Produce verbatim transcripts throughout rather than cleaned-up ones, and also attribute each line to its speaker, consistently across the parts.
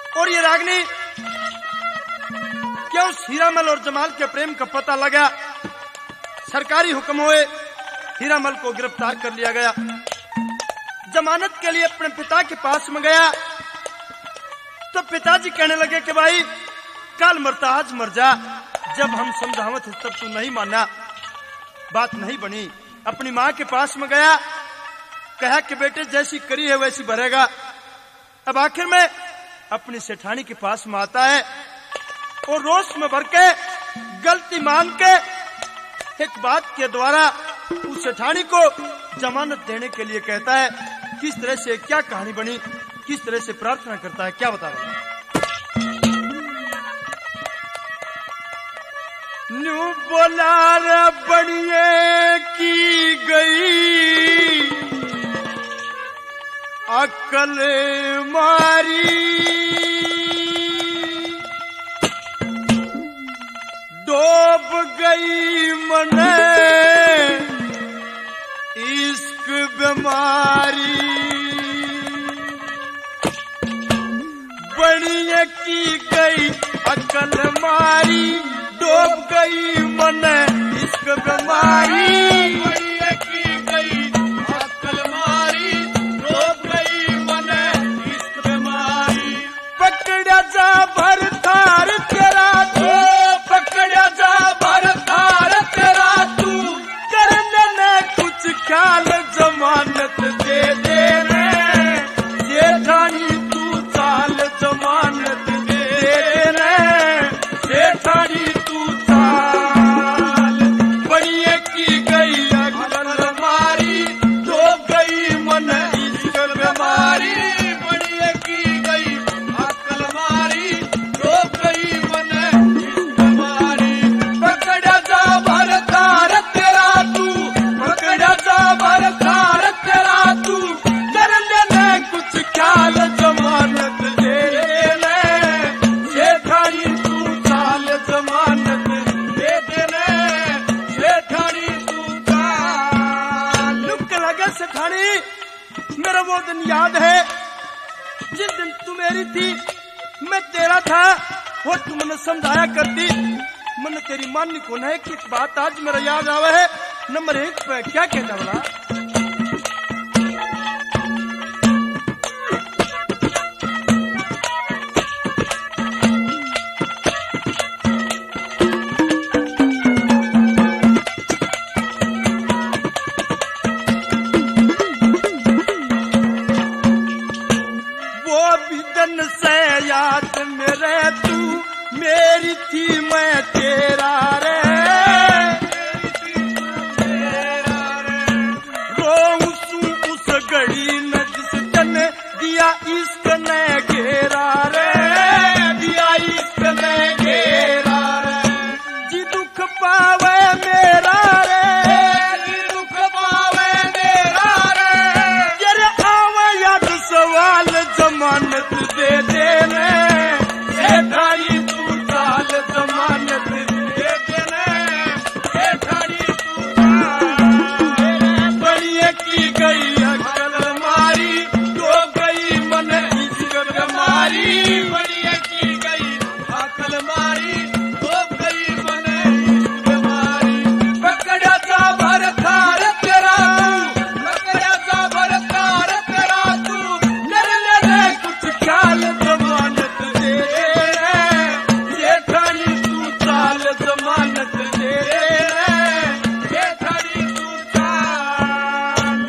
Speaker 1: और ये रागनी क्या उस हीरामल और जमाल के प्रेम का पता लगा, सरकारी हुक्म हुए, हीरामल को गिरफ्तार कर लिया गया। जमानत के लिए अपने पिता के पास में गया तो पिताजी कहने लगे कि भाई कल मरता आज मर जा। जब हम समझावत थे तब तू नहीं माना, बात नहीं बनी। अपनी माँ के पास में गया, कहा कि बेटे जैसी करी है वैसी भरेगा। अब आखिर में अपनी सेठानी के पास में आता है और रोष में भर के गलती मान के एक बात के द्वारा उस सेठानी को जमानत देने के लिए कहता है। किस तरह से क्या कहानी बनी, किस तरह से प्रार्थना करता है, क्या बता रहा न्यू बोलार बड़िए की गई अकल मारी, डूब गई मने इश्क बीमारी, बड़िए की गई अकल मारी, डूब गई मन इश्क बीमारी,
Speaker 2: बड़िए की गई अकल मारी, डूब गई मन इश्क बीमारी।
Speaker 1: पकड़ा जा भर थार तेरा तू,
Speaker 2: पकड़ा जा भर थार तेरा तू,
Speaker 1: करने ने कुछ ख्याल जमानत दे दे रे, सेठानी तू चाल जमानत दे रे, सेठानी तू चाल।
Speaker 2: बड़िए की गई अकल मारी, डूब गई मन इश्क बीमारी, बड़िए की गई अकल मारी, डूब गई मन इश्क बीमारी। पकड़ा जा भर थार तेरा तू, पकड़ा जा भर थार तेरा तू,
Speaker 1: कर लेने कुछ ख्याल जमानत दे ले, सेठानी तू चाल जमानत
Speaker 2: दे देने सेठानी तू चाल।
Speaker 1: लुक लगे सेठानी, मेरा वो दिन याद है जिस दिन तू मेरी थी मैं तेरा था और तू मैंने समझाया करती। मैंने तेरी माननी को है कि बात आज मेरा याद आवे है। नंबर एक पे क्या कहता बोला, वो भी दिन से याद मेरे तू मेरी थी मैं तेरा रे, रोऊं सू उस घड़ी न जिस दिन दिया इश्क ने घेरा रे,
Speaker 2: दिया इश्क ने घेरा रे,
Speaker 1: जी दुख पावे मेरा रे,
Speaker 2: जी दुख पावे मेरा रे,
Speaker 1: तेरे आवे याद सवाल जमानत दे दे रे,
Speaker 2: सेठानी तू चाल जमानत दे देने, सेठानी तू चाल।
Speaker 1: बड़िए की गई
Speaker 2: अकल मारी, डूब गई मन इश्क बीमारी, बड़िए की गई अकल मारी, डूब गई मन इश्क बीमारी। पकड़ा जा भर थार तेरा तू, पकड़ा जा भर थार तेरा तू, कर ले कुछ ख्याल
Speaker 1: जमानत दे रे,
Speaker 2: सेठानी तू चाल जमानत दे रे, सेठानी तू चाल।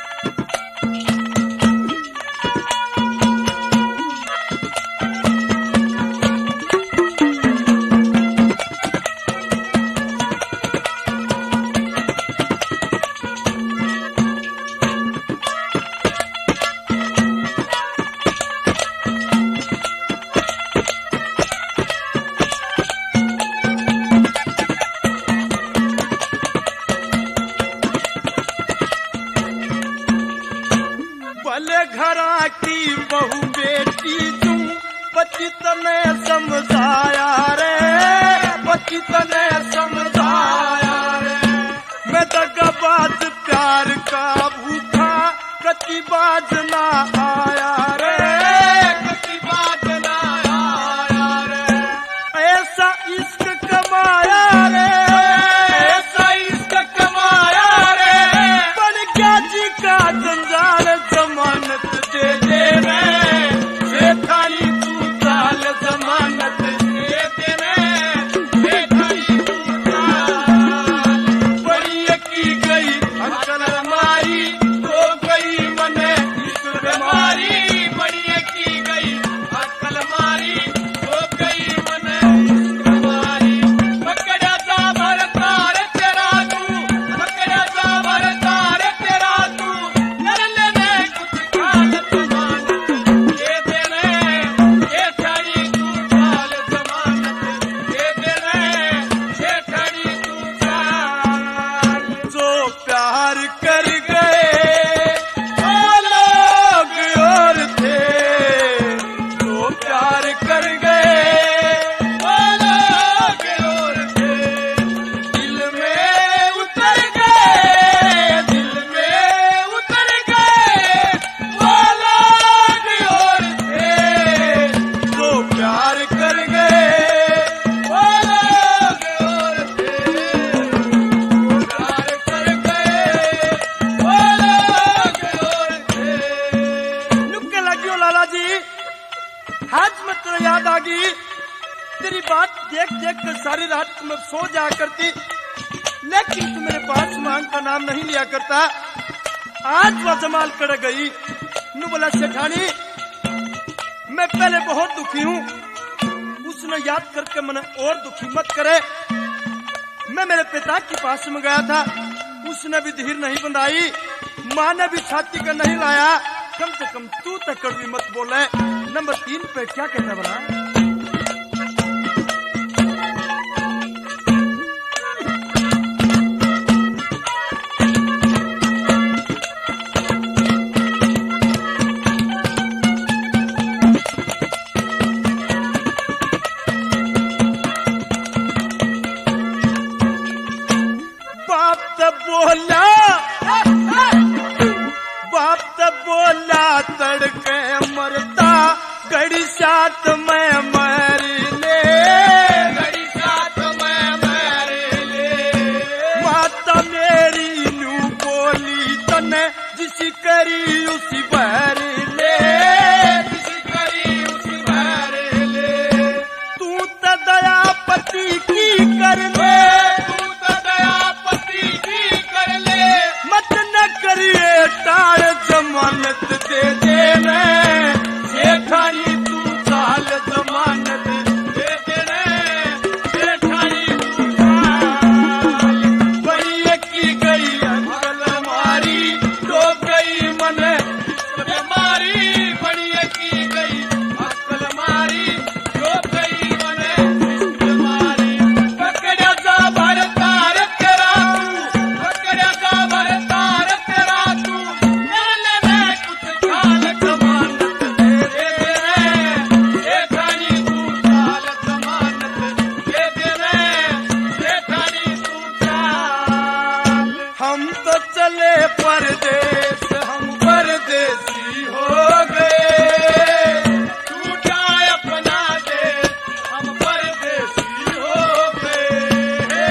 Speaker 1: भले घरा की बहू बेटी तू पति तने समझाया रे, पति तने समझाया रे, मैं दगाबाज प्यार का भूखा कति बाज ना आया रे,
Speaker 2: कति बात ना प्यार कर गए वो लोग और थे, दिल में उतर गए, दिल में उतर गए वो लोग और थे, जो प्यार कर गए वो लोग और थे, प्यार कर गए वो लोग और थे।
Speaker 1: नुक्के लगियो लाला जी, आज में तो याद आ गई तेरी बात देख देख कर सारी रात मैं सो जा करती, लेकिन तू मेरे पास मांग का नाम नहीं लिया करता। आज वह जमाल कर गई। नु बोला सेठानी मैं पहले बहुत दुखी हूँ, उसने याद करके मैंने और दुखी मत करे। मैं मेरे पिता के पास में गया था, उसने भी धीर नहीं बंधाई, माँ ने भी छाती का नहीं लाया। कम से कम तू तक कड़वी मत बोले। नंबर तीन पे क्या कहता बना? बाप तब बोला, बाप तब बोला तड़के मरता घड़ी साथ में मर ले,
Speaker 2: घड़ी साथ में मर ले,
Speaker 1: माता मेरी नू बोली तने जिसी करी उसी भर ले,
Speaker 2: किसी करी उसी भर ले,
Speaker 1: तू तो दया पति की कर ले,
Speaker 2: तू तो दया पति की कर ले,
Speaker 1: मत न करिए तार जमानत दे देने,
Speaker 2: जेठानी तू साल जमानत दे देने, जेठानी तू साल,
Speaker 1: बड़ी की गई
Speaker 2: अकल मारी डूब गई मन बीमारी, बड़ी की गई अकल मारी डूब गई मन बीमारी, पकड़ा जा भरतार तेरा तू, पकड़ा जा भरतार तेरा तू, मेरे में कुछ साल जमानत दे देने, जेठानी तू साल जमानत दे देने, जेठानी तू साल।
Speaker 1: हम तो चले परदेश, हम परदेसी हो गए।
Speaker 2: टूटा अपना देश हम परदेसी हो गए।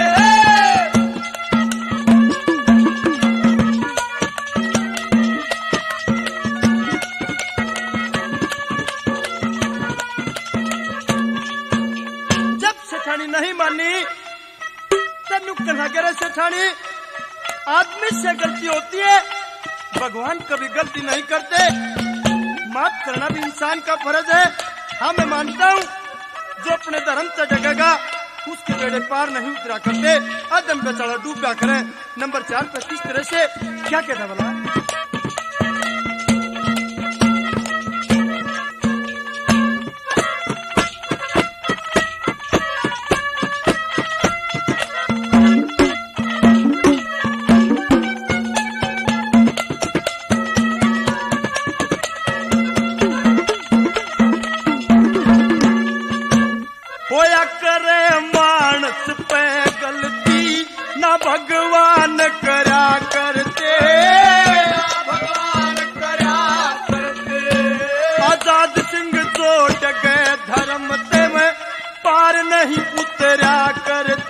Speaker 1: जब सेठानी नहीं मानी तनु कहना करे सेठानी आदमी से गलती होती है, भगवान कभी गलती नहीं करते, माफ करना भी इंसान का फर्ज है। हाँ मैं मानता हूँ जो अपने धर्म से जगेगा उसके बेड़े पार नहीं उतरा करते, अदम बेचारा डूबा करें। नंबर चार पे किस तरह से क्या कहता बोला? होया करे मानस पे गलती ना भगवान करा करते,
Speaker 2: भगवान करा करते,
Speaker 1: आजाद सिंह जो डगे धर्म ते में पार नहीं उतरा करते।